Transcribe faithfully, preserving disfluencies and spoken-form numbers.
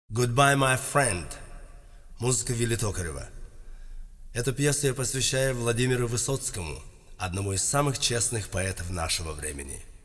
Goodbye, my friend. Музыка Вилли Токарева. Эту пьесу я посвящаю Владимиру Высоцкому, одному из самых честных поэтов нашего времени.